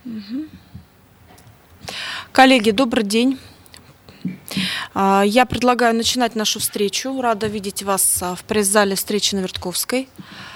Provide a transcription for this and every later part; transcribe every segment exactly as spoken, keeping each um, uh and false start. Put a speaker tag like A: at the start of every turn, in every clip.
A: Угу. Коллеги, добрый день. Я предлагаю начинать нашу встречу. Рада видеть вас в пресс-зале встречи на Вертковской.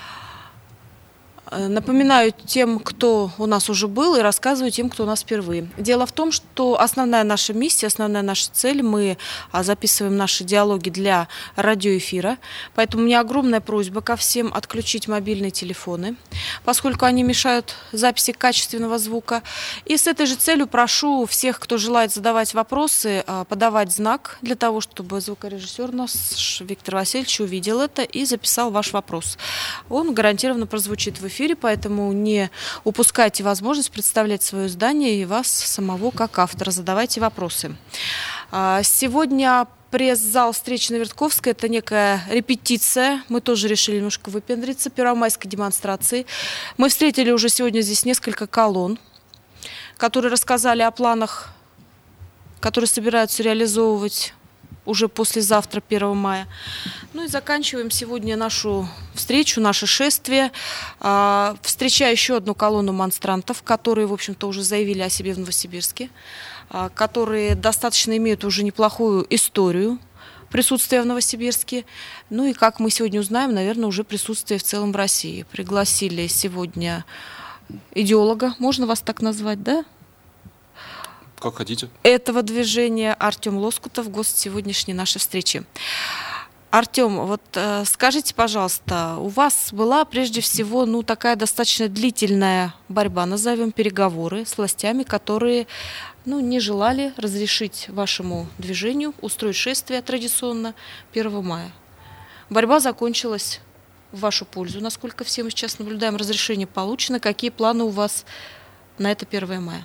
A: Напоминаю тем, кто у нас уже был, и рассказываю тем, кто у нас впервые. Дело в том, что основная наша миссия, основная наша цель, мы записываем наши диалоги для радиоэфира, поэтому у меня огромная просьба ко всем отключить мобильные телефоны, поскольку они мешают записи качественного звука. И с этой же целью прошу всех, кто желает задавать вопросы, подавать знак для того, чтобы звукорежиссер наш Виктор Васильевич увидел это и записал ваш вопрос. Он гарантированно прозвучит в эфире. Поэтому не упускайте возможность представлять свое издание и вас самого как автора. Задавайте вопросы. Сегодня пресс-зал встречи на Вертковской – это некая репетиция. Мы тоже решили немножко выпендриться первомайской демонстрации. Мы встретили уже сегодня здесь несколько колонн, которые рассказали о планах, которые собираются реализовывать уже послезавтра, первого мая. Ну и заканчиваем сегодня нашу встречу, наше шествие, э, встречая еще одну колонну монстрантов, которые, в общем-то, уже заявили о себе в Новосибирске, э, которые достаточно имеют уже неплохую историю присутствия в Новосибирске. Ну и, как мы сегодня узнаем, наверное, уже присутствие в целом в России. Пригласили сегодня идеолога, можно вас так назвать, да?
B: Как хотите.
A: Этого движения Артем Лоскутов, гость сегодняшней нашей встречи. Артем, вот э, скажите, пожалуйста, у вас была прежде всего ну, такая достаточно длительная борьба, назовем переговоры с властями, которые ну, не желали разрешить вашему движению устроить шествие традиционно первого мая. Борьба закончилась в вашу пользу, насколько все мы сейчас наблюдаем. Разрешение получено. Какие планы у вас на это первое мая?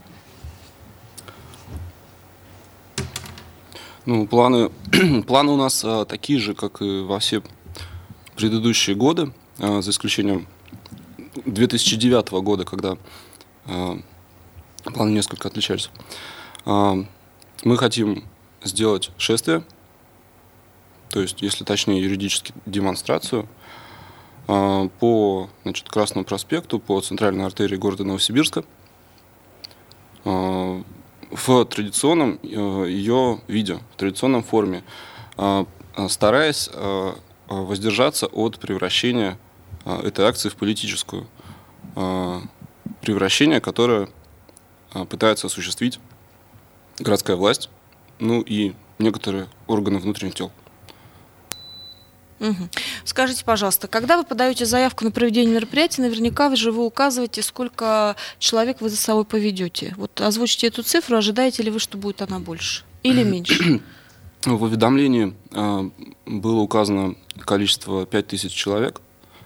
B: Ну, планы, планы у нас а, такие же, как и во все предыдущие годы, а, за исключением две тысячи девятого года, когда а, планы несколько отличались. А, мы хотим сделать шествие, то есть, если точнее, юридически демонстрацию а, по значит, Красному проспекту, по центральной артерии города Новосибирска, а, в традиционном ее виде, в традиционном форме, стараясь воздержаться от превращения этой акции в политическую. Превращение, которое пытается осуществить городская власть, ну и некоторые органы внутренних дел.
A: Угу. Скажите, пожалуйста, когда вы подаете заявку на проведение мероприятия, наверняка же вы указываете, сколько человек вы за собой поведете. Вот озвучите эту цифру, ожидаете ли вы, что будет она больше или меньше?
B: В уведомлении э, было указано количество пять тысяч человек.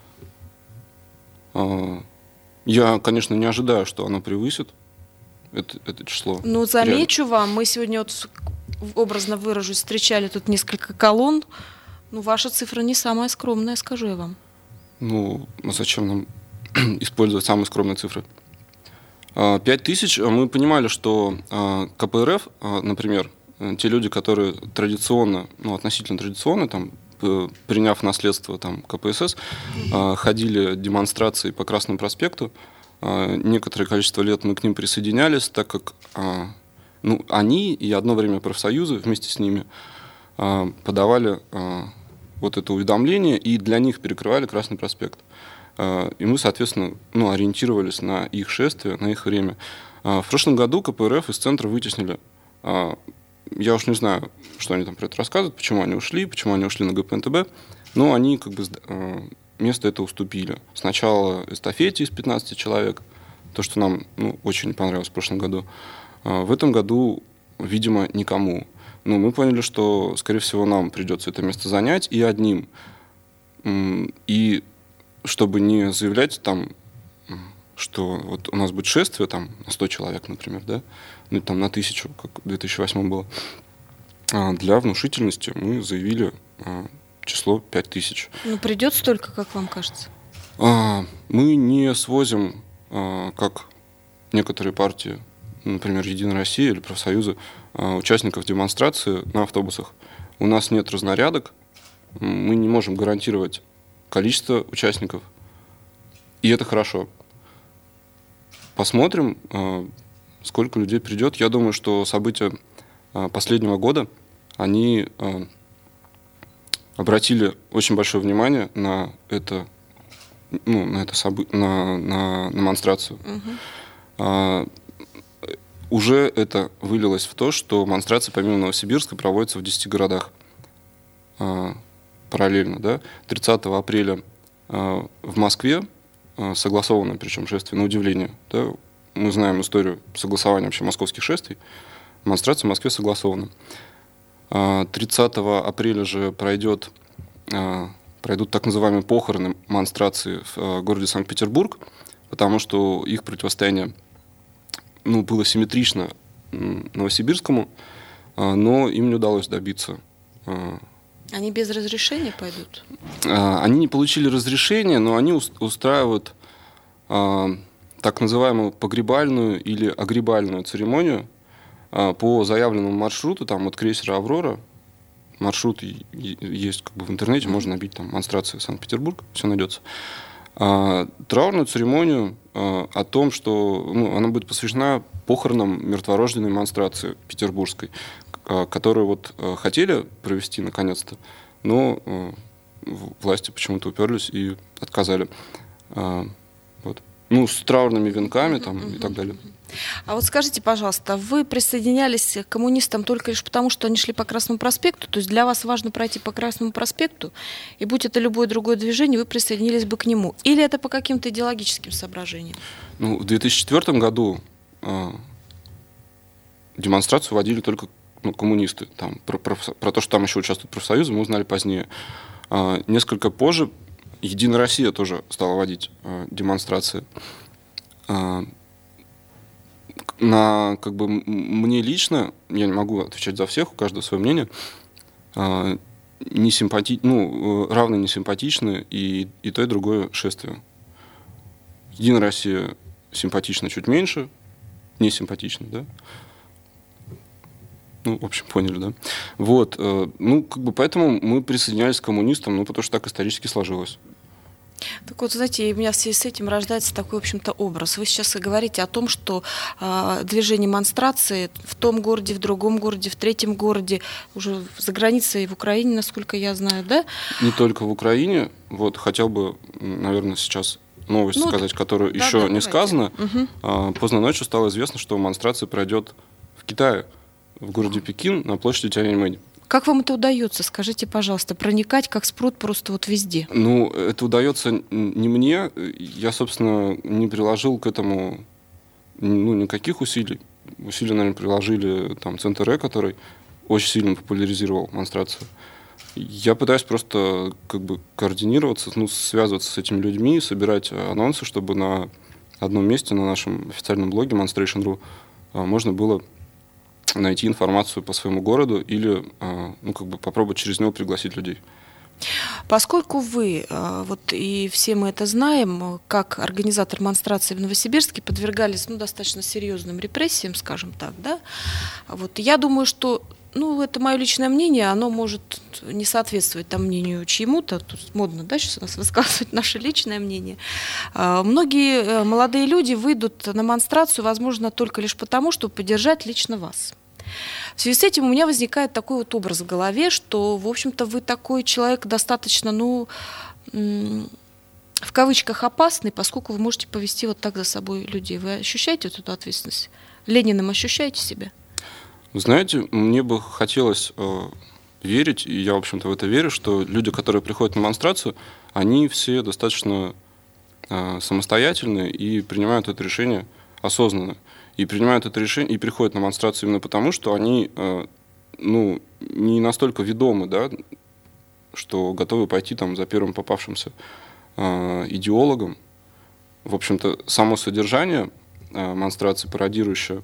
B: Э, я, конечно, не ожидаю, что оно превысит это, это число.
A: Ну, замечу Реально. вам, мы сегодня, вот, образно выражусь, встречали тут несколько колонн. Ну, ваша цифра не самая скромная, скажу я вам.
B: Ну, зачем нам использовать самые скромные цифры? Пять тысяч, мы понимали, что ка пэ эр эф, например, те люди, которые традиционно, ну, относительно традиционно, там, приняв наследство там, ка пэ эс эс, ходили демонстрации по Красному проспекту. Некоторое количество лет мы к ним присоединялись, так как ну, они и одно время профсоюзы вместе с ними подавали вот это уведомление, и для них перекрывали Красный проспект. И мы, соответственно, ну, ориентировались на их шествие, на их время. В прошлом году ка пэ эр эф из центра вытеснили. Я уж не знаю, что они там про это рассказывают, почему они ушли, почему они ушли на гэ пэ эн тэ бэ, но они как бы место это уступили. Сначала эстафете из пятнадцати человек, то, что нам ну, очень понравилось в прошлом году. В этом году, видимо, никому. Но мы поняли, что, скорее всего, нам придется это место занять и одним. И чтобы не заявлять там, что вот у нас будет шествие там, на сто человек, например, да, ну там на тысячу, как в две тысячи восьмом было, для внушительности мы заявили число пять тысяч.
A: Ну, придет столько, как вам кажется?
B: Мы не свозим, как некоторые партии, например, Единая Россия или профсоюзы, участников демонстрации на автобусах. У нас нет разнарядок, мы не можем гарантировать количество участников, и это хорошо. посмотрим, сколько людей придет. Я думаю, что события последнего года, они обратили очень большое внимание на это, ну, на это собы... на, на, на демонстрацию. Uh-huh. Уже это вылилось в то, что демонстрации помимо Новосибирска проводятся в десяти городах параллельно. Да? тридцатого апреля в Москве согласовано, причем шествие, на удивление. Да? Мы знаем историю согласования вообще московских шествий. Демонстрация в Москве согласована. тридцатого апреля же пройдет, пройдут так называемые похороны демонстрации в городе Санкт-Петербург, потому что их противостояние, ну, было симметрично Новосибирскому, но им не удалось добиться.
A: Они без разрешения пойдут?
B: Они не получили разрешения, но они устраивают так называемую погребальную или огребальную церемонию по заявленному маршруту, там от крейсера «Аврора». Маршрут есть как бы в интернете, можно набить там демонстрация Санкт-Петербург, все найдется. Траурную церемонию о том, что, ну, она будет посвящена похоронам мертворожденной демонстрации петербургской, которую вот хотели провести наконец-то, но власти почему-то уперлись и отказали. Вот. Ну, с траурными венками там, uh-huh, и так далее.
A: А вот скажите, пожалуйста, вы присоединялись к коммунистам только лишь потому, что они шли по Красному проспекту? То есть для вас важно пройти по Красному проспекту, и будь это любое другое движение, вы присоединились бы к нему? Или это по каким-то идеологическим соображениям?
B: Ну, в две тысячи четвёртом году э, демонстрацию водили только, ну, коммунисты. Там, про, про, про то, что там еще участвуют профсоюзы, мы узнали позднее. Э, несколько позже Единая Россия тоже стала водить э, демонстрации. Э, на, как бы, мне лично, я не могу отвечать за всех, у каждого свое мнение, э, не симпати... ну, равно не симпатичны и, и то, и другое шествие. Единая Россия симпатична чуть меньше, не симпатична, да? Ну, в общем, поняли, да? Вот, э, ну, как бы поэтому мы присоединялись к коммунистам, ну, потому что так исторически сложилось.
A: Так вот, знаете, у меня в связи с этим рождается такой, в общем-то, образ. Вы сейчас говорите о том, что э, движение демонстрации в том городе, в другом городе, в третьем городе, уже за границей в Украине, насколько я знаю, да?
B: Не только в Украине. Вот, хотел бы, наверное, сейчас новость ну, сказать, которую да, еще да, не давайте. сказано. Угу. А, поздно ночью стало известно, что демонстрация пройдет в Китае, в городе Пекин, на площади Тяньаньмэнь.
A: Как вам это удается, скажите, пожалуйста, проникать как спрут просто вот везде?
B: Ну, это удается не мне. Я, собственно, не приложил к этому, ну, никаких усилий. Усилия, наверное, приложили там Центр Э, который очень сильно популяризировал демонстрацию. Я пытаюсь просто как бы координироваться, ну, связываться с этими людьми, собирать анонсы, чтобы на одном месте на нашем официальном блоге Monstration точка ру можно было найти информацию по своему городу или, ну, как бы попробовать через него пригласить людей.
A: Поскольку вы, вот и все мы это знаем, как организатор демонстрации в Новосибирске подвергались, ну, достаточно серьезным репрессиям, скажем так, да, вот я думаю, что, ну, это мое личное мнение, оно может не соответствовать там мнению чьему-то, тут модно, да, сейчас у нас высказывать наше личное мнение. Многие молодые люди выйдут на демонстрацию, возможно, только лишь потому, чтобы поддержать лично вас. В связи с этим у меня возникает такой вот образ в голове, что, в общем-то, вы такой человек достаточно, ну, в кавычках опасный, поскольку вы можете повести вот так за собой людей. Вы ощущаете эту ответственность? Лениным ощущаете себя?
B: Знаете, мне бы хотелось э, верить, и я, в общем-то, в это верю, что люди, которые приходят на демонстрацию, они все достаточно э, самостоятельны и принимают это решение осознанно. И принимают это решение, и приходят на демонстрацию именно потому, что они э, ну, не настолько ведомы, да, что готовы пойти там, за первым попавшимся э, идеологом. В общем-то, само содержание э, демонстрации, пародирующее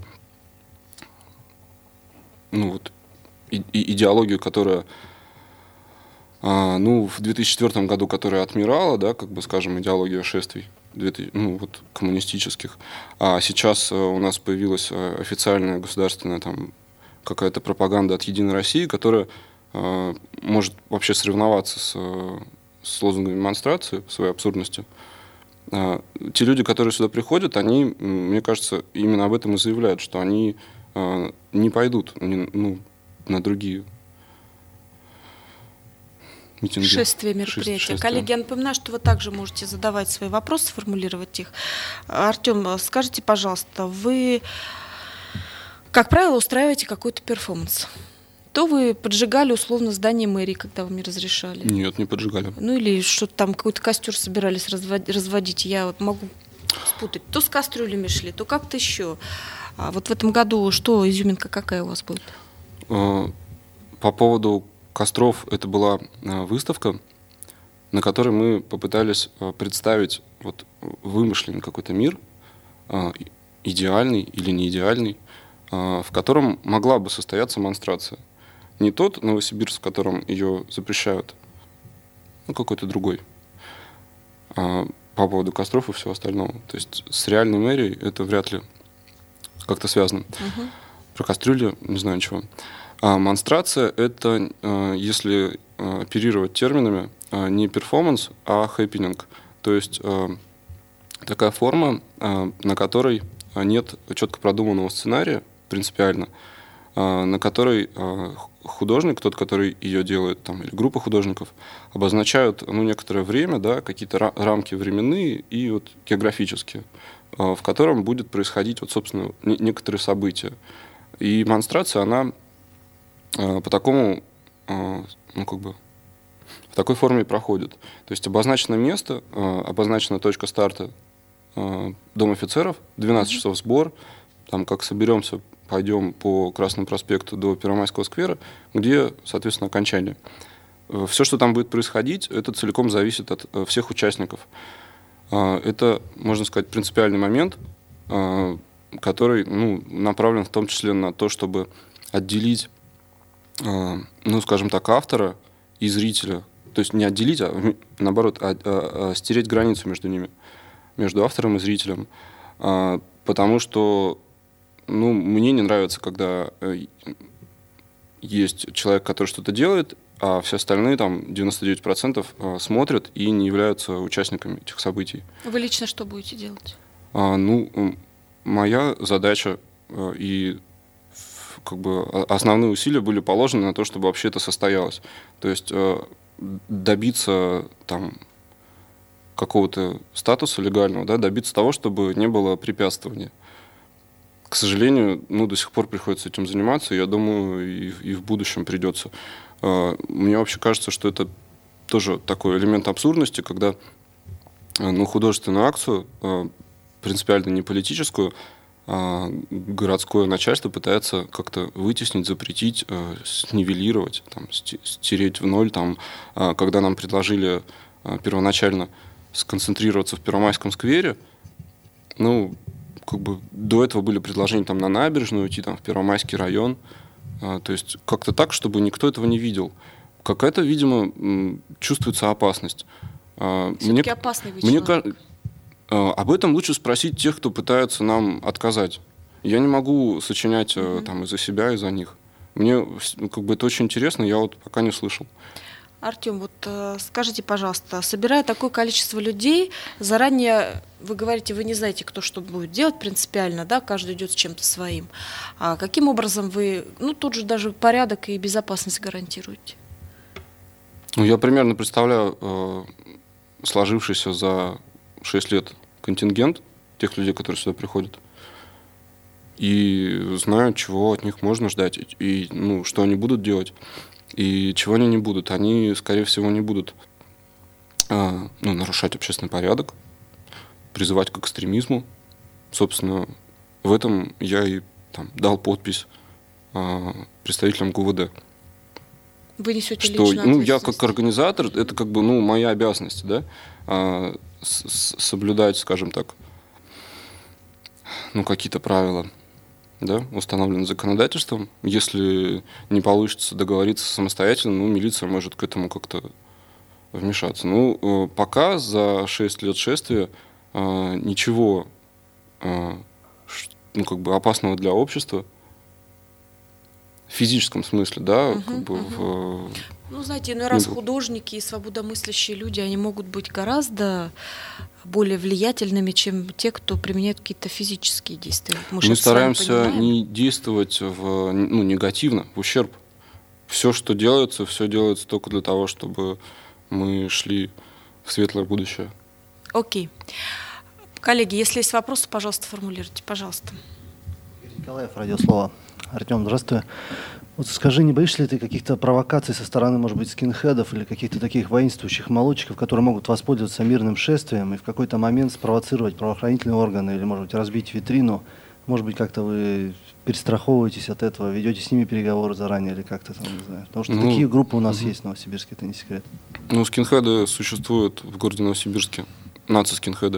B: ну, вот, и, и идеологию, которая э, ну, в две тысячи четвёртом году, которая отмирала, да, как бы, скажем, идеология шествий, ну, вот, коммунистических. А сейчас у нас появилась официальная государственная там какая-то пропаганда от Единой России, которая э, может вообще соревноваться с, с лозунгами демонстрации в своей абсурдности. те люди, которые сюда приходят, они, мне кажется, именно об этом и заявляют, что они не пойдут ну, на другие митинги.
A: Шествия, мероприятия. Шествия. Коллеги, я напоминаю, что вы также можете задавать свои вопросы, формулировать их. Артем, скажите, пожалуйста, вы, как правило, устраиваете какой-то перформанс? То вы поджигали условно здание мэрии, когда вам не разрешали?
B: Нет, не поджигали.
A: Ну или что-то там, какой-то костер собирались разводить. Я вот могу спутать. То с кастрюлями шли, то как-то еще. А вот в этом году что, изюминка какая у вас будет?
B: По поводу костров, это была выставка, на которой мы попытались представить вот вымышленный какой-то мир, идеальный или не идеальный, в котором могла бы состояться монстрация. Не тот Новосибирск, в котором ее запрещают, ну какой-то другой. По поводу костров и всего остального. То есть с реальной мэрией это вряд ли как-то связано. Угу. Про кастрюли не знаю ничего. А монстрация — это, если оперировать терминами, не перформанс, а хэппининг. То есть такая форма, на которой нет четко продуманного сценария, принципиально, на которой художник, тот, который ее делает, там, или группа художников, обозначают ну, некоторое время, да, какие-то рамки временные и вот, географические, в котором будет происходить, вот, собственно, некоторые события. И монстрация, она по такому, ну, как бы, в такой форме и проходит. То есть обозначено место, обозначена точка старта Дом офицеров, двенадцать часов сбор, там, как соберемся, пойдем по Красному проспекту до Первомайского сквера, где, соответственно, окончание. Все, что там будет происходить, это целиком зависит от всех участников. Это, можно сказать, принципиальный момент, который ну, направлен в том числе на то, чтобы отделить, ну, скажем так, автора и зрителя. То есть не отделить, а наоборот, а, а, а стереть границу между ними, между автором и зрителем. Потому что ну, мне не нравится, когда есть человек, который что-то делает, а все остальные, там, девяносто девять процентов смотрят и не являются участниками этих событий.
A: Вы лично что будете делать?
B: А, ну, моя задача и как бы основные усилия были положены на то, чтобы вообще это состоялось. То есть добиться там какого-то статуса легального, да, добиться того, чтобы не было препятствования. К сожалению, ну, до сих пор приходится этим заниматься, и я думаю, и, и в будущем придется. Мне вообще кажется, что это тоже такой элемент абсурдности, когда ну, художественную акцию, принципиально не политическую, а городское начальство пытается как-то вытеснить, запретить, снивелировать, там, стереть в ноль. Там, когда нам предложили первоначально сконцентрироваться в Первомайском сквере, ну, как бы до этого были предложения там на набережную уйти, там в Первомайский район, а, то есть как-то так, чтобы никто этого не видел. Какая-то, видимо, чувствуется опасность. А,
A: Все-таки мне, опасный вы
B: мне,
A: человек.
B: а, об этом лучше спросить тех, кто пытается нам отказать. Я не могу сочинять mm-hmm. там из-за себя, из-за них. Мне как бы это очень интересно, я вот пока не слышал.
A: Артем, вот э, скажите, пожалуйста, собирая такое количество людей, заранее, вы говорите, вы не знаете, кто что будет делать принципиально, да, каждый идет с чем-то своим. А каким образом вы, ну, тут же даже порядок и безопасность гарантируете?
B: Ну, я примерно представляю э, сложившийся за шесть лет контингент тех людей, которые сюда приходят, и знаю, чего от них можно ждать, и, и ну, что они будут делать. И чего они не будут? Они, скорее всего, не будут а, ну, нарушать общественный порядок, призывать к экстремизму. Собственно, в этом я и там, дал подпись а, представителям ГУВД.
A: Вы несете
B: что,
A: лично
B: ну, я как организатор, это как бы ну, моя обязанность, да, а, с- соблюдать, скажем так, ну, какие-то правила. Да, установлено законодательством. Если не получится договориться самостоятельно, ну, милиция может к этому как-то вмешаться. Ну, пока за шесть лет шествия ничего ну, как бы опасного для общества физическом смысле, да,
A: Угу,
B: как бы
A: угу.
B: в...
A: Ну, знаете, иной раз художники и свободомыслящие люди, они могут быть гораздо более влиятельными, чем те, кто применяет какие-то физические действия. Мы,
B: Мы стараемся не действовать в, ну, негативно, в ущерб. Все, что делается, все делается только для того, чтобы мы шли в светлое будущее.
A: Окей. Коллеги, если есть вопросы, пожалуйста, формулируйте, пожалуйста.
C: Николаев, Радиослова. Артем, здравствуй. Вот скажи, не боишься ли ты каких-то провокаций со стороны, может быть, скинхедов или каких-то таких воинствующих молодчиков, которые могут воспользоваться мирным шествием и в какой-то момент спровоцировать правоохранительные органы или, может быть, разбить витрину? Может быть, как-то вы перестраховываетесь от этого, ведете с ними переговоры заранее или как-то там, не знаю. Потому что ну, такие группы у нас угу. есть в Новосибирске, это не секрет.
B: Ну, скинхеды существуют в городе Новосибирске, наци-скинхеды.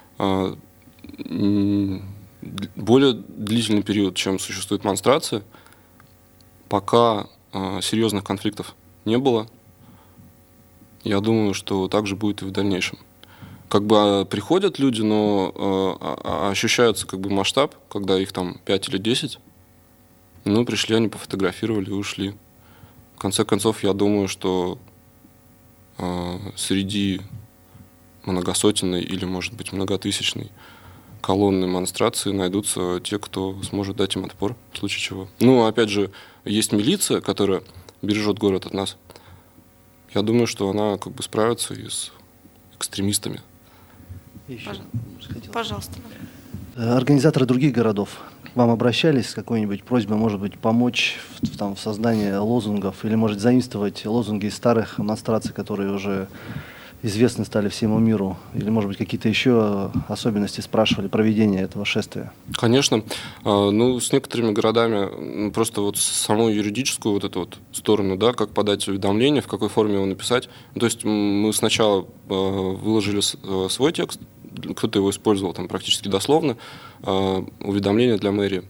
B: Более длительный период, чем существует монстрация, пока э, серьезных конфликтов не было. Я думаю, что так же будет и в дальнейшем. Как бы э, приходят люди, но э, ощущается как бы масштаб, когда их там пять или десять. Ну, пришли, они пофотографировали и ушли. В конце концов, я думаю, что э, среди многосотенной или, может быть, многотысячной колонны монстрации найдутся те, кто сможет дать им отпор, в случае чего. Ну, опять же, есть милиция, которая бережет город от нас. Я думаю, что она как бы справится и с экстремистами.
C: Еще.
A: Пожалуйста.
C: Организаторы других городов к вам обращались с какой-нибудь просьбой, может быть, помочь в, там, в создании лозунгов или, может, заимствовать лозунги из старых монстраций, которые уже известны стали всему миру? Или, может быть, какие-то еще особенности спрашивали проведения этого шествия?
B: Конечно. Ну, с некоторыми городами просто вот саму юридическую вот эту вот сторону, да, как подать уведомление, в какой форме его написать. То есть мы сначала выложили свой текст, кто-то его использовал там практически дословно, уведомление для мэрии.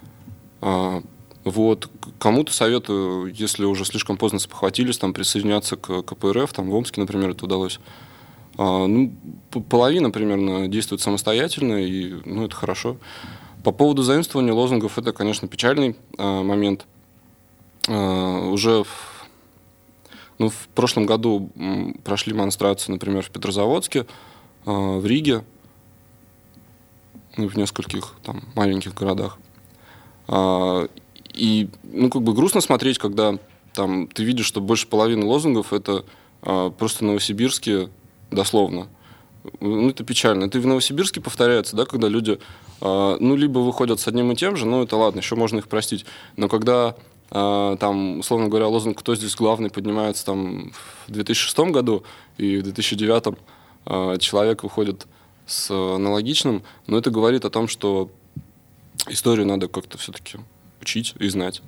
B: Вот. Кому-то советую, если уже слишком поздно спохватились, там, присоединяться к КПРФ, там, в Омске, например, это удалось. А, ну, половина примерно действует самостоятельно, и ну, это хорошо. По поводу заимствования лозунгов, это, конечно, печальный а, момент. А, уже в, ну, в прошлом году прошли монстрации, например, в Петрозаводске, а, в Риге, ну, в нескольких там маленьких городах. А, И, ну, как бы грустно смотреть, когда там ты видишь, что больше половины лозунгов это а, просто новосибирские, дословно. Ну, это печально. Это и в Новосибирске повторяется, да, когда люди, а, ну, либо выходят с одним и тем же, ну, это ладно, еще можно их простить. Но когда, а, там, условно говоря, лозунг «Кто здесь главный» поднимается там в две тысячи шестом году, и в две тысячи девятом а, человек выходит с аналогичным, но это говорит о том, что историю надо как-то все-таки учить и знать.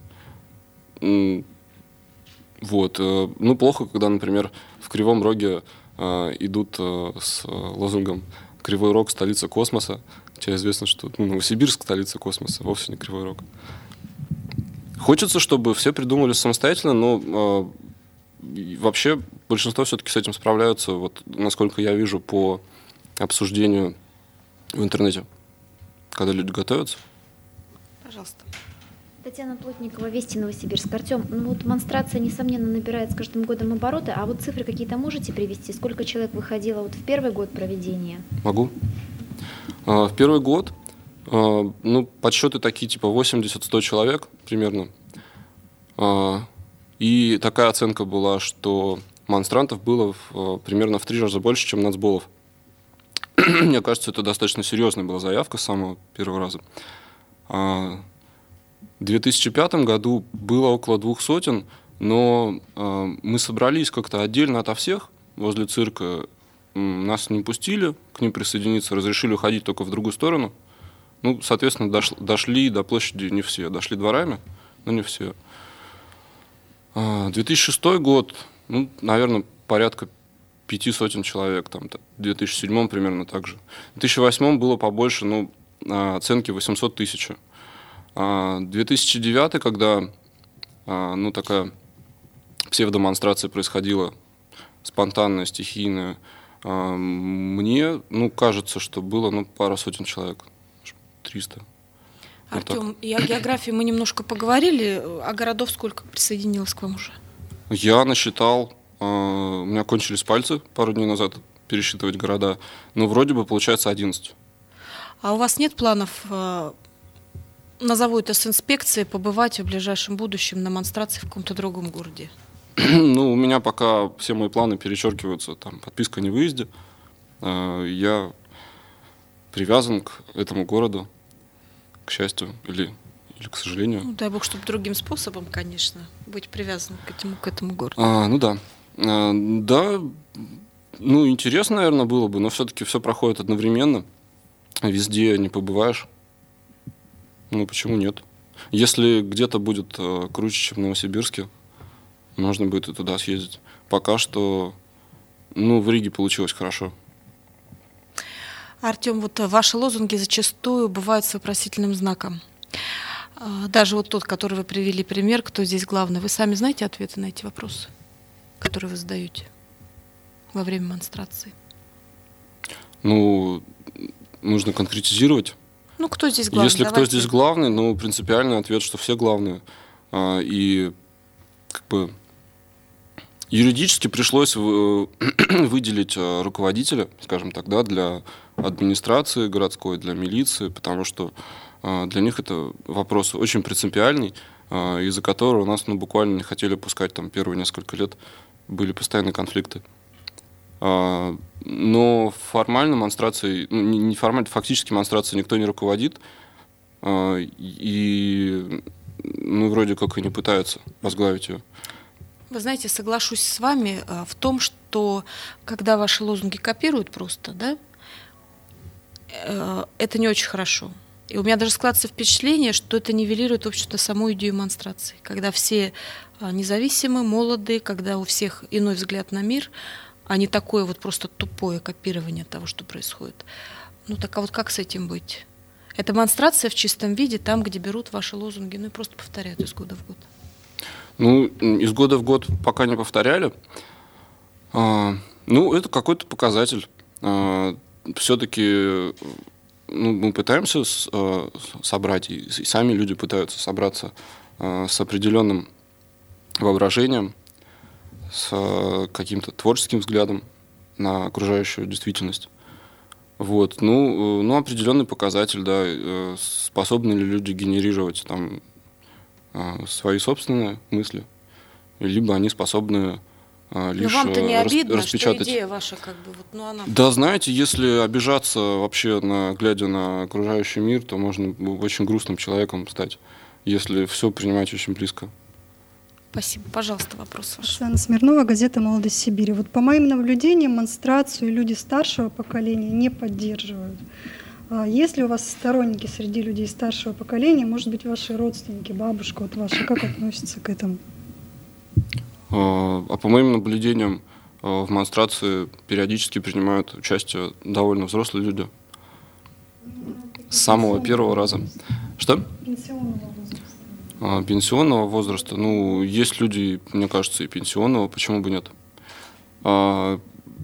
B: Вот. Ну, плохо, когда, например, в Кривом Роге э, идут э, с лозунгом «Кривой Рог – столица космоса». Хотя известно, что ну, Новосибирск – столица космоса, вовсе не Кривой Рог. Хочется, чтобы все придумали самостоятельно, но э, вообще большинство все-таки с этим справляются, вот, насколько я вижу по обсуждению в интернете, когда люди готовятся.
A: Пожалуйста.
D: Татьяна Плотникова, Вести, Новосибирск. Артем, ну вот монстрация, несомненно, набирает с каждым годом обороты, а вот цифры какие-то можете привести? Сколько человек выходило вот в первый год проведения?
B: Могу. В первый год, ну, подсчеты такие, типа восемьдесят-сто человек примерно. И такая оценка была, что монстрантов было в, примерно в три раза больше, чем нацболов. Мне кажется, это достаточно серьезная была заявка с самого первого раза. В две тысячи пятом году было около двух сотен, но э, мы собрались как-то отдельно ото всех возле цирка. Нас не пустили к ним присоединиться, разрешили уходить только в другую сторону. Ну, соответственно, дош, дошли до площади не все. Дошли дворами, но не все. две тысячи шестой год, ну, наверное, порядка пяти сотен человек. Там, в две тысячи седьмом примерно так же. В две тысячи восьмом было побольше, ну, оценки восемьсот тысяч. две тысячи девятый, когда ну, такая псевдомонстрация происходила, спонтанная, стихийная, мне ну, кажется, что было ну, пара сотен человек, триста.
A: Артем, и о географии мы немножко поговорили, а городов сколько присоединилось к вам уже?
B: Я насчитал, э, у меня кончились пальцы пару дней назад пересчитывать города, но вроде бы получается одиннадцать.
A: А у вас нет планов, э, назову это с инспекцией, побывать в ближайшем будущем на монстрации в каком-то другом городе?
B: Ну, у меня пока все мои планы перечеркиваются, там, подписка о невыезде. Э, я привязан к этому городу, к счастью, или, или к сожалению.
A: Ну, дай бог, чтобы другим способом, конечно, быть привязанным к этому, к этому городу.
B: А, ну да. А, да, ну, интересно, наверное, было бы, но все-таки все проходит одновременно. Везде не побываешь. Ну, почему нет? Если где-то будет э, круче, чем в Новосибирске, можно будет и туда съездить. Пока что, ну, в Риге получилось хорошо.
A: Артем, вот ваши лозунги зачастую бывают с вопросительным знаком. Даже вот тот, который вы привели пример, кто здесь главный. Вы сами знаете ответы на эти вопросы, которые вы задаете во время монстрации?
B: Ну, нужно конкретизировать.
A: Ну, кто здесь главный?
B: Если
A: Давайте.
B: кто здесь главный, ну, принципиальный ответ, что все главные. А, и как бы юридически пришлось выделить руководителя, скажем так, да, для администрации городской, для милиции, потому что для них это вопрос очень принципиальный, из-за которого у нас ну, буквально не хотели пускать там первые несколько лет, были постоянные конфликты. Но формально монстрацией, ну, не формально, фактически монстрацией никто не руководит, и ну, вроде как и не пытаются возглавить ее.
A: Вы знаете, соглашусь с вами в том, что когда ваши лозунги копируют просто, да, это не очень хорошо. И у меня даже складывается впечатление, что это нивелирует, в общем-то, саму идею монстрации. Когда все независимы, молодые, когда у всех иной взгляд на мир, а не такое вот просто тупое копирование того, что происходит. Ну так а вот как с этим быть? Это монстрация в чистом виде, там, где берут ваши лозунги, ну и просто повторяют из года в год.
B: Ну, из года в год пока не повторяли. А, ну, это какой-то показатель. А, все-таки ну, мы пытаемся с, а, собрать, и, и сами люди пытаются собраться а, с определенным воображением, с а, каким-то творческим взглядом на окружающую действительность. Вот. Ну, ну, определенный показатель, да, способны ли люди генерировать там свои собственные мысли, либо они способны а, лишь
A: Но вам-то не
B: рас,
A: обидно,
B: распечатать.
A: что идея ваша как бы вот, ну она.
B: Да, знаете, если обижаться вообще, на, глядя на окружающий мир, то можно очень грустным человеком стать, если все принимать очень близко.
A: Спасибо. Пожалуйста, вопрос ваш.
E: Оксана Смирнова, газета «Молодость Сибири». Вот по моим наблюдениям, монстрацию люди старшего поколения не поддерживают. Есть ли у вас сторонники среди людей старшего поколения, может быть, ваши родственники, бабушка вот ваша, как относятся к этому?
B: А, а по моим наблюдениям, в монстрации периодически принимают участие довольно взрослые люди. С самого первого раза. Что?
E: Пенсионного возраста.
B: А, пенсионного возраста. Ну, есть люди, мне кажется, и пенсионного, почему бы нет? А,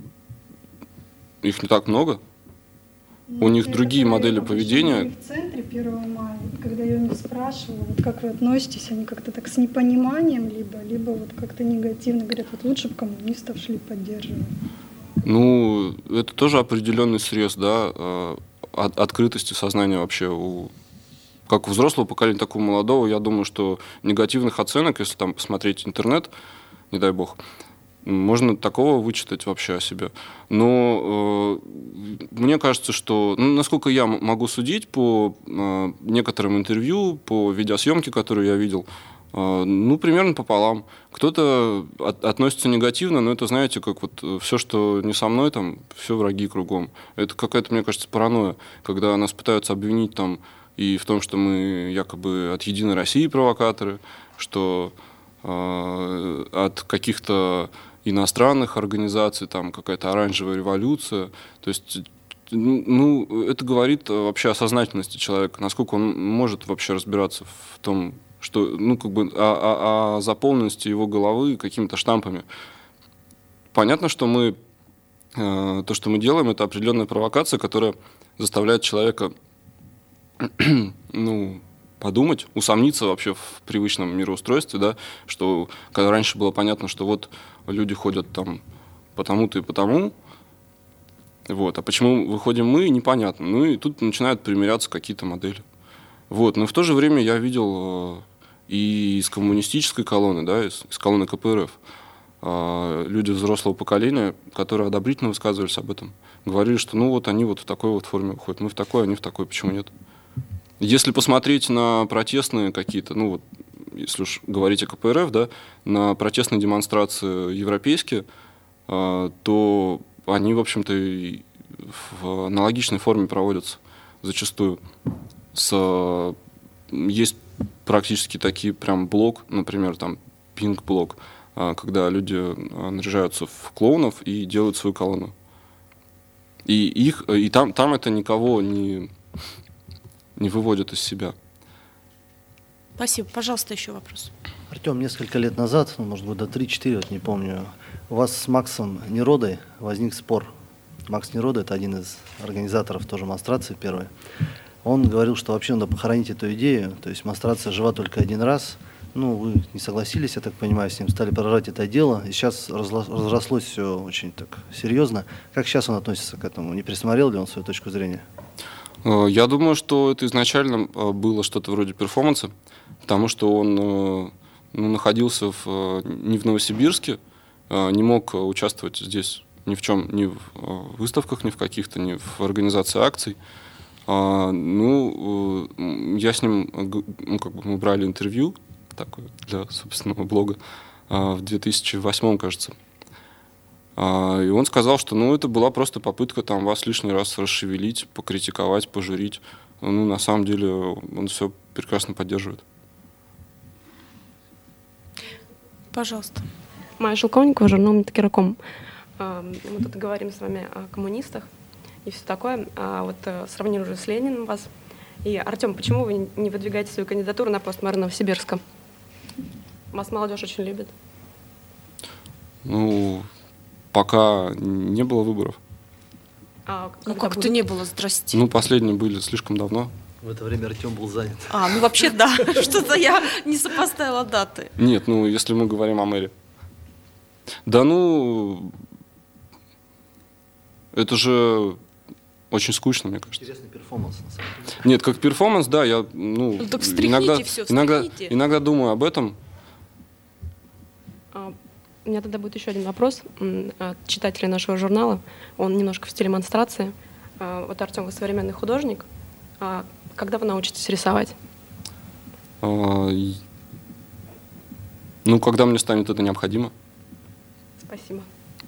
B: их не так много. У них другие модели поведения.
E: В центре первого мая, когда я у них спрашивала, вот как вы относитесь, они как-то так с непониманием, либо, либо вот как-то негативно говорят, вот лучше бы коммунистов шли поддерживать.
B: Ну, это тоже определенный срез, да, от, открытости сознания вообще у как у взрослого поколения, так и у молодого. Я думаю, что негативных оценок, если там посмотреть интернет, не дай бог, можно такого вычитать вообще о себе. Но э, мне кажется, что, ну, насколько я могу судить по э, некоторым интервью, по видеосъемке, которую я видел, э, ну, примерно пополам. Кто-то от, относится негативно, но это, знаете, как вот все, что не со мной, там, все враги кругом. Это какая-то, мне кажется, паранойя, когда нас пытаются обвинить там и в том, что мы якобы от «Единой России» провокаторы, что э, от каких-то иностранных организаций, там какая-то оранжевая революция. То есть, ну, это говорит вообще о сознательности человека, насколько он может вообще разбираться в том, что, ну, как бы, о, о, о заполненности его головы какими-то штампами. Понятно, что мы, э, то, что мы делаем, это определенная провокация, которая заставляет человека, ну, подумать, усомниться вообще в привычном мироустройстве, да, что когда раньше было понятно, что вот люди ходят там потому-то и потому, вот, а почему выходим мы, непонятно. Ну и тут начинают примиряться какие-то модели. Вот, но в то же время я видел и из коммунистической колонны, да, из, из колонны ка пэ эр эф, люди взрослого поколения, которые одобрительно высказывались об этом, говорили, что ну вот они вот в такой вот форме выходят, мы в такой, они в такой, почему нет? Если посмотреть на протестные какие-то, ну вот, если уж говорить о ка пэ эр эф, да, на протестные демонстрации европейские, то они, в общем-то, в аналогичной форме проводятся зачастую. С, есть практически такие прям блок, например, там пинг-блок, когда люди наряжаются в клоунов и делают свою колонну. И, их, и там, там это никого не, не выводит из себя.
A: Спасибо. Пожалуйста, еще вопрос.
C: Артем, несколько лет назад, ну, может быть, до три-четыре, вот не помню, у вас с Максом Неродой возник спор. Макс Нерода – это один из организаторов тоже монстрации первой. Он говорил, что вообще надо похоронить эту идею, то есть монстрация жива только один раз. Ну, вы не согласились, я так понимаю, с ним, стали продолжать это дело, и сейчас разрослось все очень так серьезно. Как сейчас он относится к этому? Не пересмотрел ли он свою точку зрения?
B: Я думаю, что это изначально было что-то вроде перформанса, потому что он ну, находился в, не в Новосибирске, не мог участвовать здесь ни в чем, ни в выставках, ни в каких-то, ни в организации акций. Ну, я с ним, ну, как бы мы брали интервью, такое для собственного блога, в две тысячи восьмом, кажется. И он сказал, что ну, это была просто попытка там, вас лишний раз расшевелить, покритиковать, пожурить. Ну, на самом деле он все прекрасно поддерживает.
A: Пожалуйста.
F: Майя Шелковникова, журнал «Метакераком». Мы тут говорим с вами о коммунистах и все такое. А вот сравнили уже с Лениным вас. И, Артем, почему вы не выдвигаете свою кандидатуру на пост мэра Новосибирска? Вас молодежь очень любит.
B: Ну, пока не было выборов.
F: А
A: ну, как это не было, здрасте.
B: Ну, последние были слишком давно.
C: В это время Артем был занят.
A: А, ну вообще да, что-то я не сопоставила даты.
B: Нет, ну, если мы говорим о мэре. Да ну, это же очень скучно, мне кажется.
C: Интересный перформанс, на самом деле.
B: Нет, как перформанс, да, я ну,
A: ну так стряхните
B: иногда,
A: все,
B: иногда,
A: стряхните.
B: иногда думаю об этом.
F: А, у меня тогда будет еще один вопрос от читателей нашего журнала. Он немножко в стиле монстрации. А, вот, Артем, вы современный художник. А когда вы научитесь рисовать?
B: А, ну, когда мне станет это необходимо.
F: Спасибо.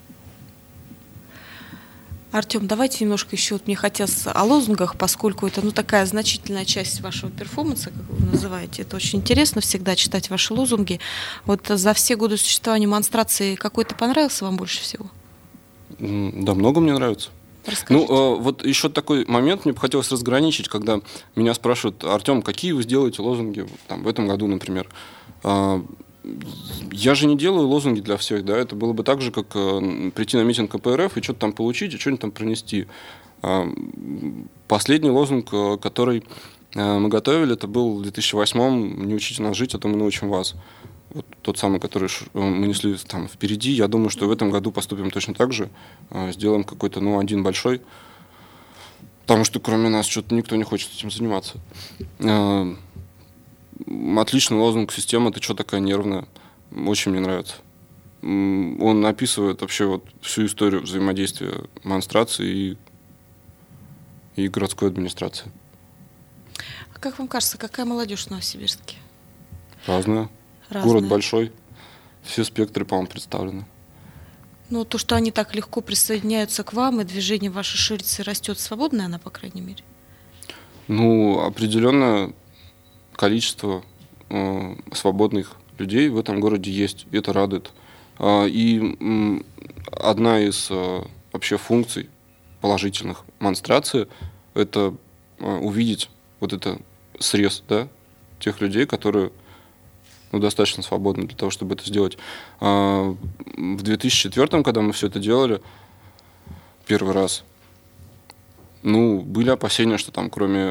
A: Артем, давайте немножко еще, вот мне хотелось о лозунгах, поскольку это ну, такая значительная часть вашего перформанса, как вы называете. Это очень интересно всегда читать ваши лозунги. Вот за все годы существования монстрации какой-то понравился вам больше всего?
B: Да, много мне нравится.
A: Расскажите.
B: Ну, э, вот еще такой момент мне бы хотелось разграничить, когда меня спрашивают: Артем, какие вы сделаете лозунги там, в этом году, например? Э, Я же не делаю лозунги для всех, да, это было бы так же, как э, прийти на митинг ка пэ эр эф и что-то там получить, и что-нибудь там пронести. Э, последний лозунг, э, который э, мы готовили, это был в две тысячи восьмом «Не учите нас жить, а то мы научим вас». Вот тот самый, который мы несли там впереди. Я думаю, что в этом году поступим точно так же. Э, сделаем какой-то, ну, один большой, потому что кроме нас что-то никто не хочет этим заниматься. Э, Отличный лозунг «Система, ты что такая нервная?» Очень мне нравится. Он описывает вообще вот всю историю взаимодействия монстрации и, и городской администрации.
A: А как вам кажется, какая молодежь в Новосибирске?
B: Разная.
A: Разная.
B: Город большой. Все спектры, по-моему, представлены.
A: Ну, то, что они так легко присоединяются к вам, и движение ваше ширится и растет, свободная она, по крайней мере?
B: Ну, определенно количество э, свободных людей в этом городе есть, и это радует. Э, и э, одна из э, вообще функций положительных монстрации – это э, увидеть вот это срез, да, тех людей, которые ну, достаточно свободны для того, чтобы это сделать. Э, в две тысячи четвёртом, когда мы все это делали первый раз, ну, были опасения, что там кроме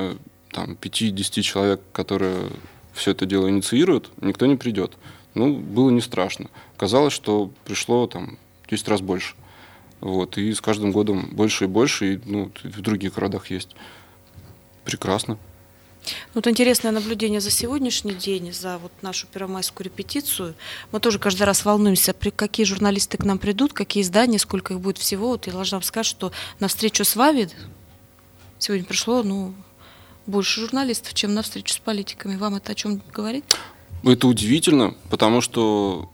B: там, пяти-десяти человек, которые все это дело инициируют, никто не придет. Ну, было не страшно. Казалось, что пришло там десять раз больше. Вот, и с каждым годом больше и больше, и ну, в других городах есть. Прекрасно.
A: Вот интересное наблюдение за сегодняшний день, за вот нашу первомайскую репетицию. Мы тоже каждый раз волнуемся, при какие журналисты к нам придут, какие издания, сколько их будет всего. Вот я должна вам сказать, что на встречу с вами сегодня пришло ну, больше журналистов, чем на встречу с политиками. Вам это о чем говорит?
B: Это удивительно, потому что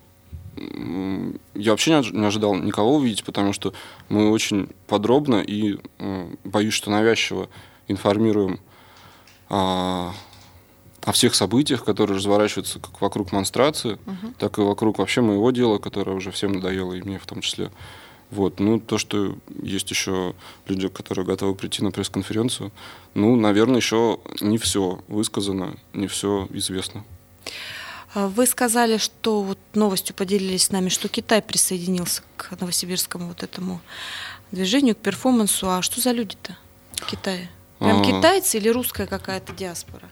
B: я вообще не ожидал никого увидеть, потому что мы очень подробно и, боюсь, что навязчиво информируем о, о всех событиях, которые разворачиваются как вокруг монстрации, uh-huh. так и вокруг вообще моего дела, которое уже всем надоело, и мне в том числе. Вот. Ну, то, что есть еще люди, которые готовы прийти на пресс-конференцию, ну, наверное, еще не все высказано, не все известно.
A: Вы сказали, что вот новостью поделились с нами, что Китай присоединился к новосибирскому вот этому движению, к перформансу. А что за люди-то в Китае? Прям а... китайцы или русская какая-то диаспора?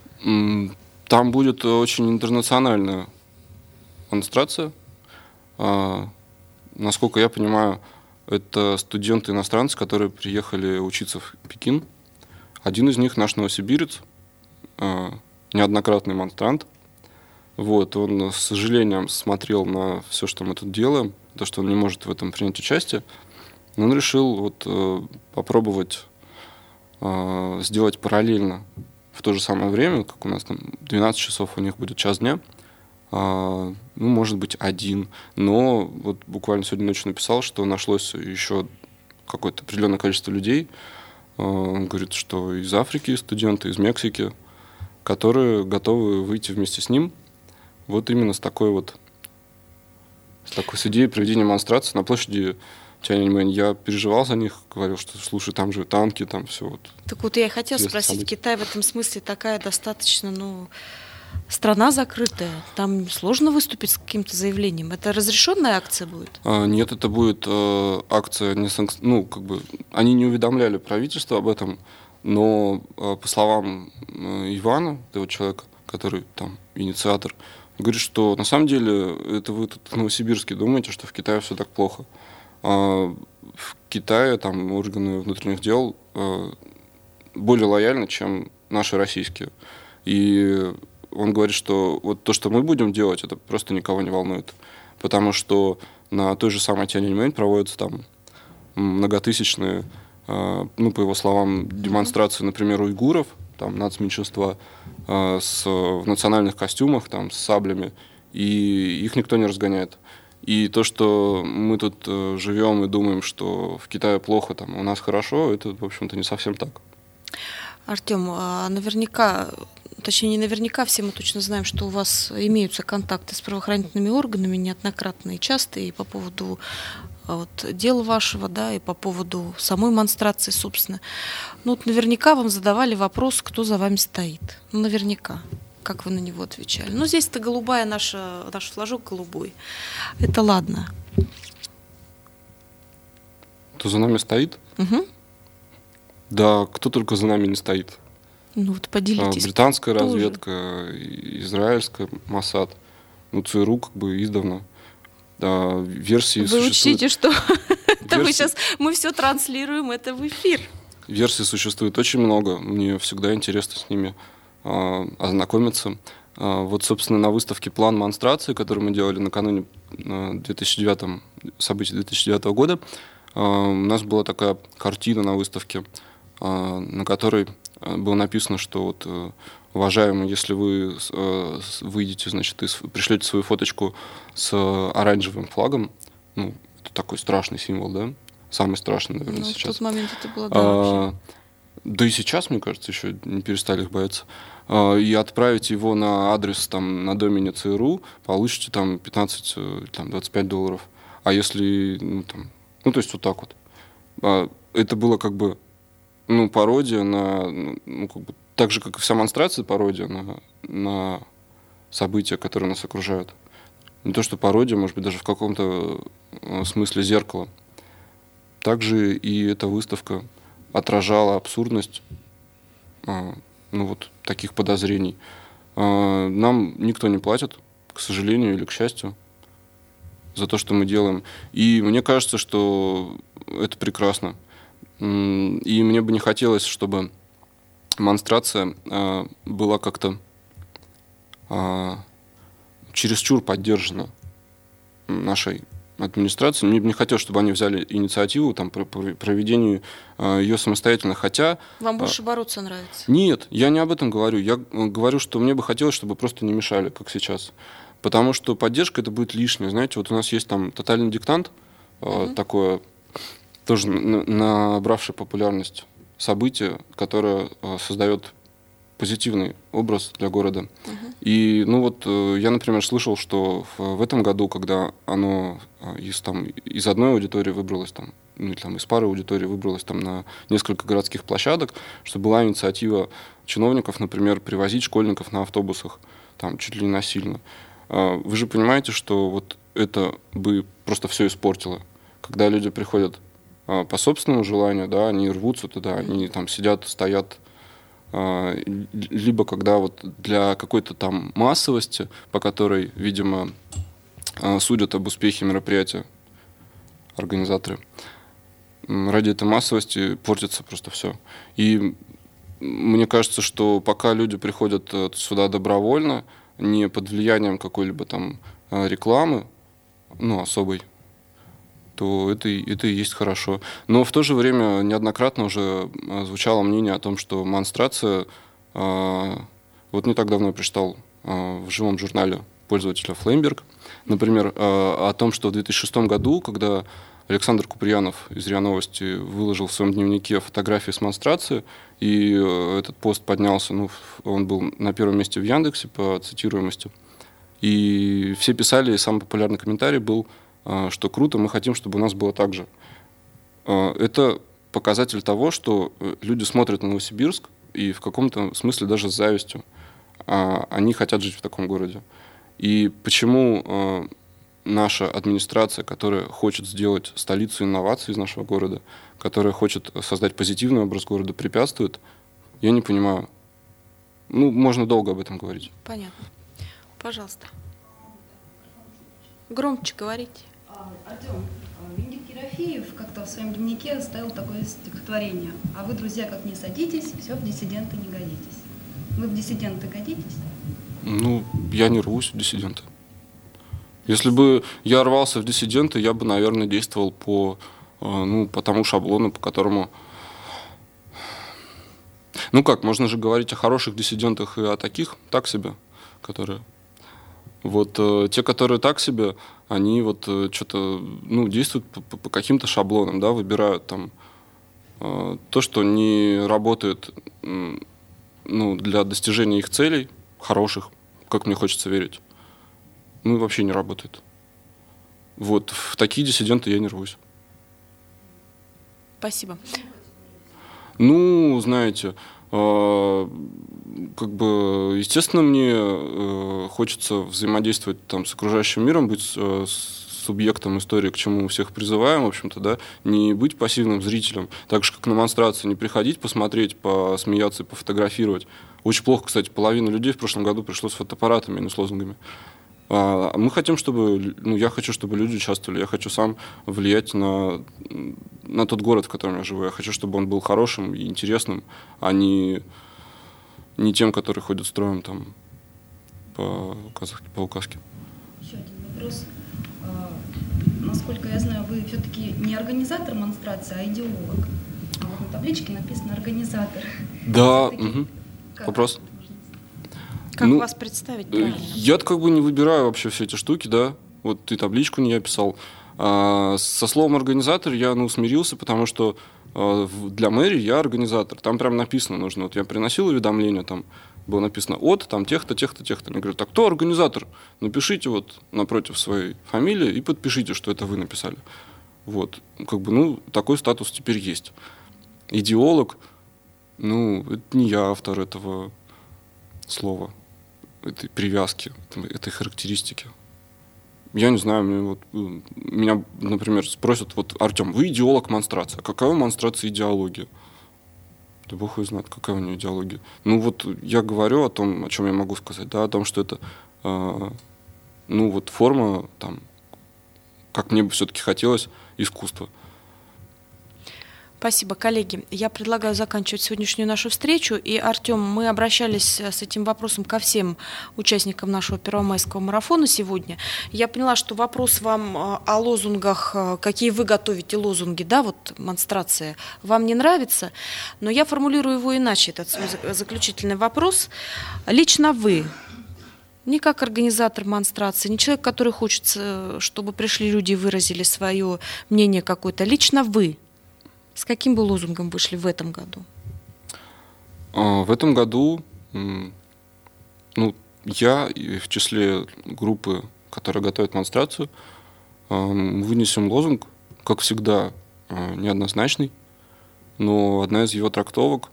B: Там будет очень интернациональная монстрация. А, насколько я понимаю, это студенты-иностранцы, которые приехали учиться в Пекин. Один из них наш новосибирец, а, неоднократный монстрант. Вот, он с сожалением смотрел на все, что мы тут делаем, то, что он не может в этом принять участие. Но он решил вот, э, попробовать э, сделать параллельно в то же самое время, как у нас там двенадцать часов, у них будет час дня, э, ну, может быть, один. Но вот буквально сегодня ночью написал, что нашлось еще какое-то определенное количество людей. Э, он говорит, что из Африки студенты, из Мексики, которые готовы выйти вместе с ним. Вот именно с такой вот, с такой с идеей проведения демонстрации на площади Тяньаньмэнь. Я переживал за них, говорил, что, слушай, там же танки, там все вот.
A: Так вот я и хотела спросить, события. Китай в этом смысле такая достаточно, ну, страна закрытая, там сложно выступить с каким-то заявлением. Это разрешенная акция будет?
B: А, нет, это будет э, акция, не санк... ну, как бы, они не уведомляли правительство об этом, но э, по словам э, Ивана, этого человека, который там инициатор, говорит, что на самом деле это вы тут в Новосибирске думаете, что в Китае все так плохо. А в Китае там органы внутренних дел а, более лояльны, чем наши российские. И он говорит, что вот то, что мы будем делать, это просто никого не волнует. Потому что на той же самой Тяньаньмэнь проводятся там многотысячные, а, ну, по его словам, демонстрации, например, уйгуров, там, нацменьшинства, э, с, в национальных костюмах, там, с саблями, и их никто не разгоняет. И то, что мы тут э, живем и думаем, что в Китае плохо, там, у нас хорошо, это, в общем-то, не совсем так.
A: Артем, а наверняка, точнее, не наверняка, все мы точно знаем, что у вас имеются контакты с правоохранительными органами неоднократно и часто, и по поводу вот, дела вашего, да, и по поводу самой монстрации, собственно. Ну, вот наверняка вам задавали вопрос, кто за вами стоит. Ну, наверняка. Как вы на него отвечали? Ну, здесь-то голубая наша, наш флажок голубой. Это ладно.
B: Кто за нами стоит?
A: Угу.
B: Да, кто только за нами не стоит.
A: Ну, вот поделитесь.
B: Британская разведка, израильская, Моссад, ну, ЦРУ как бы издавна. Да, версии
A: Вы
B: существует...
A: учтите, что это мы сейчас мы все транслируем это в эфир.
B: Версий существует очень много. Мне всегда интересно с ними а, ознакомиться. А, вот, собственно, на выставке «План монстрации», которую мы делали накануне две тысячи девятого, событий две тысячи девятого года, а, у нас была такая картина на выставке, а, на которой было написано, что вот, уважаемые, если вы э, выйдете, значит, и пришлете свою фоточку с оранжевым флагом, ну, это такой страшный символ, да? Самый страшный, наверное,
A: ну,
B: сейчас.
A: В тот момент это было, да,
B: а, да и сейчас, мне кажется, еще не перестали их бояться. А, и отправите его на адрес там, на домене ЦРУ, получите там пятнадцать, там, двадцать пять долларов. А если, ну, там, ну, то есть вот так вот. А, это было как бы, ну, пародия на, ну, как бы, так же, как и вся монстрация, пародия на, на события, которые нас окружают. Не то, что пародия, может быть, даже в каком-то смысле зеркало. Также и эта выставка отражала абсурдность а, ну, вот, таких подозрений. Нам никто не платит, к сожалению или к счастью, за то, что мы делаем. И мне кажется, что это прекрасно. И мне бы не хотелось, чтобы монстрация была как-то чересчур поддержана нашей администрации. Мне бы не хотелось, чтобы они взяли инициативу там, по проведению э, ее самостоятельно, хотя...
A: Вам больше э, бороться нравится?
B: Нет, я не об этом говорю. Я говорю, что мне бы хотелось, чтобы просто не мешали, как сейчас. Потому что поддержка это будет лишняя. Знаете, вот у нас есть там тотальный диктант, э, uh-huh. такое тоже набравшее популярность событие, которое э, создает позитивный образ для города. Uh-huh. И, ну вот, я, например, слышал, что в, в этом году, когда оно из, там, из одной аудитории выбралось, там, ну, или там, из пары аудиторий выбралось там, на несколько городских площадок, что была инициатива чиновников, например, привозить школьников на автобусах, там, чуть ли не насильно. Вы же понимаете, что вот это бы просто все испортило. Когда люди приходят по собственному желанию, да, они рвутся туда, они там сидят, стоят, либо когда вот для какой-то там массовости, по которой, видимо, судят об успехе мероприятия организаторы, ради этой массовости портится просто все. И мне кажется, что пока люди приходят сюда добровольно, не под влиянием какой-либо там рекламы, ну, особой, то это, это и есть хорошо. Но в то же время неоднократно уже звучало мнение о том, что монстрация... Э, вот не так давно я прочитал э, в живом журнале пользователя Флеймберг, например, э, о том, что в две тысячи шестом году, когда Александр Куприянов из РИА Новости выложил в своем дневнике фотографии с монстрации, и э, этот пост поднялся, ну, он был на первом месте в Яндексе по цитируемости, и все писали, и самый популярный комментарий был, что круто, мы хотим, чтобы у нас было так же. Это показатель того, что люди смотрят на Новосибирск и в каком-то смысле даже с завистью. Они хотят жить в таком городе. И почему наша администрация, которая хочет сделать столицу инноваций из нашего города, которая хочет создать позитивный образ города, препятствует, я не понимаю. Ну, можно долго об этом говорить.
A: Понятно. Пожалуйста. Громче говорите.
G: Артем, Венедикт Ерофеев как-то в своем дневнике оставил такое стихотворение. А вы, друзья, как не садитесь, все в диссиденты не годитесь. Вы в диссиденты годитесь?
B: Ну, я не рвусь в диссиденты. Если бы я рвался в диссиденты, я бы, наверное, действовал по, ну, по тому шаблону, по которому... Ну как, можно же говорить о хороших диссидентах и о таких, так себе, которые... Вот э, те, которые так себе, они вот э, что-то, ну, действуют по, по, по каким-то шаблонам, да, выбирают там э, то, что не работает, э, ну, для достижения их целей, хороших, как мне хочется верить, ну, и вообще не работает. Вот, в такие диссиденты я не рвусь.
A: Спасибо.
B: Ну, знаете... Как бы, естественно, мне э, хочется взаимодействовать там, с окружающим миром, быть э, субъектом истории, к чему мы всех призываем, в общем-то, да, не быть пассивным зрителем, так же, как на монстрации, не приходить, посмотреть, посмеяться и пофотографировать. Очень плохо, кстати, половина людей в прошлом году пришло с фотоаппаратами, а не с лозунгами. А мы хотим, чтобы, ну, я хочу, чтобы люди участвовали, я хочу сам влиять на, на тот город, в котором я живу. Я хочу, чтобы он был хорошим и интересным, а не, не тем, который ходит строем там по, по указке.
G: Еще один вопрос. Насколько я знаю, вы все-таки не организатор монстрации, а идеолог. А вот на табличке написано «организатор».
B: Да, угу. Вопрос.
A: Как
B: ну,
A: вас представить правильно?
B: Я как бы не выбираю вообще все эти штуки, да. Вот и табличку не я писал. А, со словом «организатор» я, ну, смирился, потому что а, для мэрии я организатор. Там прям написано нужно. Вот я приносил уведомление, там было написано от, там тех-то, тех-то, тех-то. Они говорят, а кто организатор? Напишите вот напротив своей фамилии и подпишите, что это вы написали. Вот. Как бы, ну, такой статус теперь есть. Идеолог, ну, это не я автор этого слова, этой привязки, этой характеристики. Я не знаю, мне вот, меня, например, спросят, вот, Артем, вы идеолог монстрации. А какая у монстрации идеология? Да бог его знает, какая у нее идеология. Ну вот я говорю о том, о чем я могу сказать, да, о том, что это, э, ну вот форма, там, как мне бы все-таки хотелось, искусства.
A: Спасибо, коллеги. Я предлагаю заканчивать сегодняшнюю нашу встречу. И, Артем, мы обращались с этим вопросом ко всем участникам нашего первомайского марафона сегодня. Я поняла, что вопрос вам о лозунгах, какие вы готовите лозунги, да, вот монстрация, вам не нравится, но я формулирую его иначе, этот свой заключительный вопрос. Лично вы, не как организатор монстрации, не человек, который хочет, чтобы пришли люди и выразили свое мнение какое-то, лично вы, с каким бы лозунгом вышли в этом году?
B: В этом году, ну, я в числе группы, которая готовит монстрацию, вынесем лозунг, как всегда, неоднозначный, но одна из его трактовок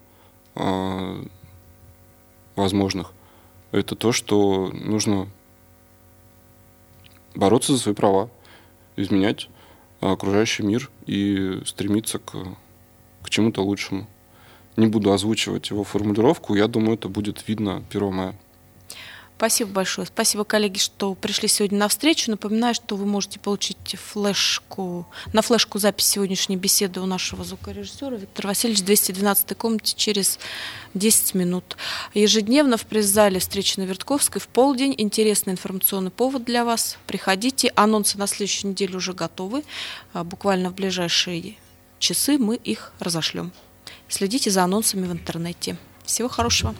B: возможных — это то, что нужно бороться за свои права, изменять окружающий мир и стремиться к, к чему-то лучшему. Не буду озвучивать его формулировку, я думаю, это будет видно первого мая.
A: Спасибо большое. Спасибо, коллеги, что пришли сегодня на встречу. Напоминаю, что вы можете получить флешку, на флешку запись сегодняшней беседы у нашего звукорежиссера Виктора Васильевича в двести двенадцатой комнате через десять минут. Ежедневно в пресс-зале встречи на Вертковской в полдень. Интересный информационный повод для вас. Приходите. Анонсы на следующей неделе уже готовы. Буквально в ближайшие часы мы их разошлем. Следите за анонсами в интернете. Всего хорошего.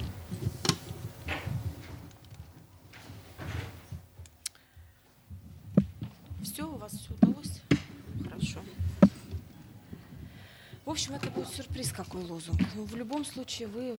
A: Все, у вас все удалось? Хорошо. В общем, это будет сюрприз, какой лозунг. Но в любом случае вы